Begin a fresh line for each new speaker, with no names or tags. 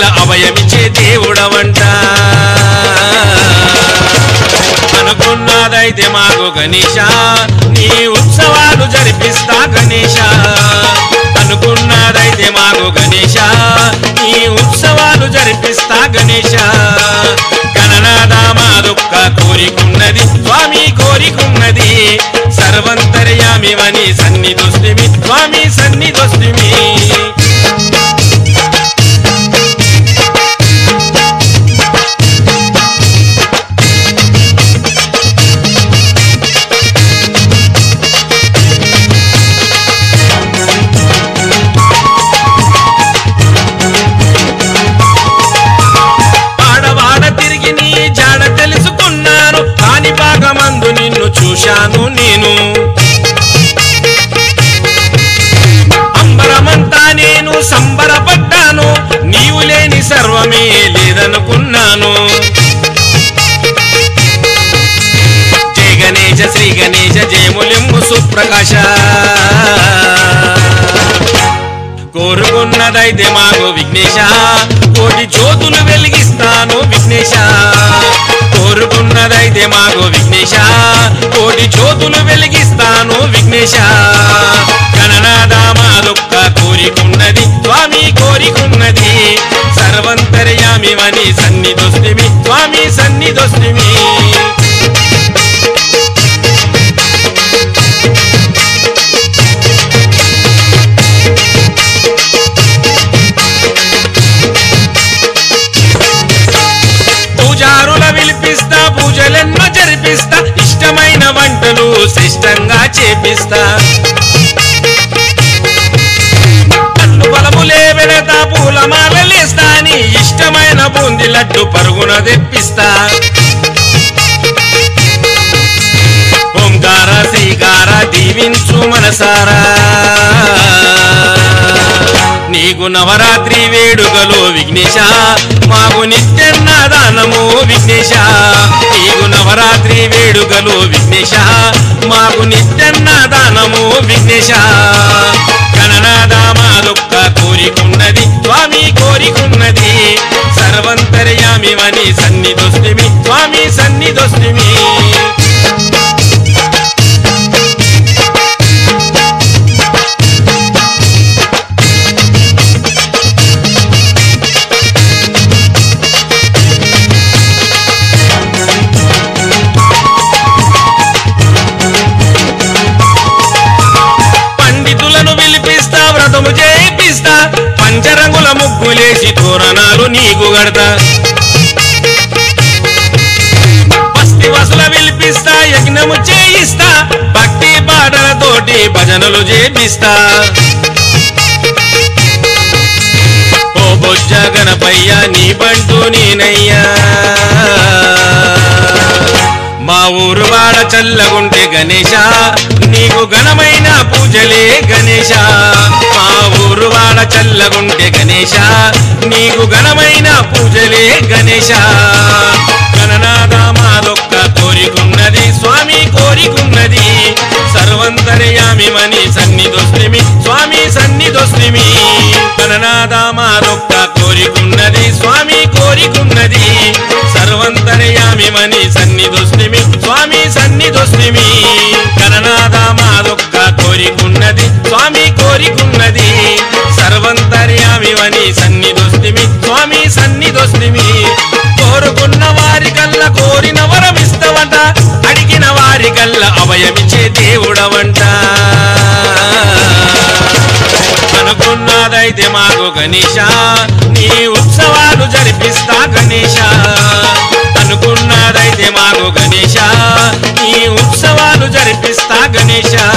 వారికల్లా అభయమిచ్చే దేవుడవంట అనుకున్నదైతే మాకు గణేశ నీ ఉత్సవాలు జరిపిస్తా గణేశ అనుకున్నదైతే మాకు గణేశ నీ ఉత్సవాలు జరిపిస్తా గణేశ గణనాథ మాదొక్క కోరికున్నది స్వామి కోరికున్నది సర్వంతర్యామివని సన్నిధొస్తిమి స్వామి సన్నిధొస్తిమి చూశాను నేను అంబరమంతా నేను సంబరపడ్డాను నీవు లేని సర్వమే లేదనుకున్నాను జయ గణేశ శ్రీ గణేశ జయములింగు సుప్రకాశ కోరుకున్నదైతే మాకు విఘ్నేశ కోటి జ్యోతులు వెలిగిస్తాను విఘ్నేశ కోరుకున్నదైతే మాకు విఘ్నేశ కోటి జ్యోతులు వెలిగిస్తాను విఘ్నేశ గణనాథ మాదొక్క కోరికున్నది స్వామి కోరికున్నది సర్వంతర్యామివని సన్నిధొస్తిమి స్వామి సన్నిధొస్తిమి పూజారుల విలిపిస్తా పూజలెన్నో జరిపిస్తా ఇష్టమైన వంటలు శ్రేష్టంగా చేపిస్తా అన్ను బలములే వెళతా పూలమాలలేస్తా నీ ఇష్టమైన బూంది లడ్డు పరుగున తెప్పిస్తా ఓంకార శ్రీకార దీవించు మనసారా నీకు నవరాత్రి వేడుకలు విఘ్నేశ మాకు నిత్యన్నదానము విఘ్నేశ నీకు నవరాత్రి వేడుకలు విఘ్నేశ మాకు నిత్యన్నదానము విఘ్నేశ గణనాథ మాదొక్క కోరికున్నది స్వామి కోరికున్నది సర్వంతర్యామివని సన్నిధొస్తిమి స్వామి సన్నిధొస్తిమి చేయిస్తా పంచరంగుల ముగ్గులేసి తోరణాలు నీకు గడతా బస్తి వసుల విలిపిస్తా యజ్ఞము చేయిస్తా భక్తి పాటలతోటి భజనలు చేపిస్తా ఓ బొజ్జ గణపయ్య నీ బంటూ నేనయ్యా మా ఊరు వాడ చల్లగుంటే గణేశ నీకు ఘనమైన పూజలే గణేశ మా ఊరు వాడ చల్లగుంటే గణేశ నీకు ఘనమైన పూజలే గణేశ గణనాథ మాదొక్క కోరికున్నది స్వామి కోరికున్నది సర్వంతర్యామివని సన్నిధొస్తిమి స్వామి సన్నిధొస్తిమి గణనాథ మాదొక్క కోరికున్నది స్వామి కోరికున్నది సర్వంతర్యామివని సన్నిధొస్తిమి స్వామి సన్నిధొస్తిమి గణనాథ మాదొక్క కోరికున్నది స్వామి కోరికున్నది సర్వంతర్యామివని సన్నిధొస్తిమి స్వామి సన్నిధొస్తిమి కోరుకున్న వారికల్లా కోరిన వరమిస్తవంట అడిగిన వారికల్లా అభయమిచ్చే దేవుడవంట అనుకున్నదైతే మాకు గణేశ నీ ఉత్సవాలు జరిపిస్తా గణేశ అనుకున్నదైతే మాకు గణేశ నీ ఉత్సవాలు జరిపిస్తా గణేశ